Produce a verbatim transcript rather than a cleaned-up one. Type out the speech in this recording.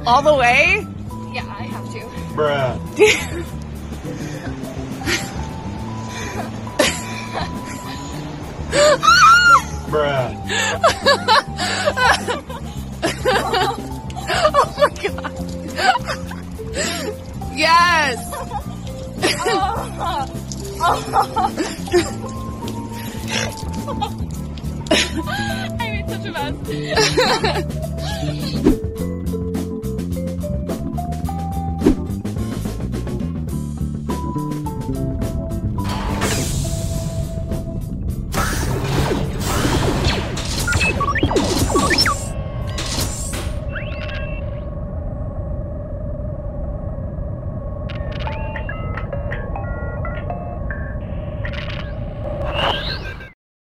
All the way? Yeah, I have to. Bruh. Bruh. Oh my god. Yes. I made such a mess.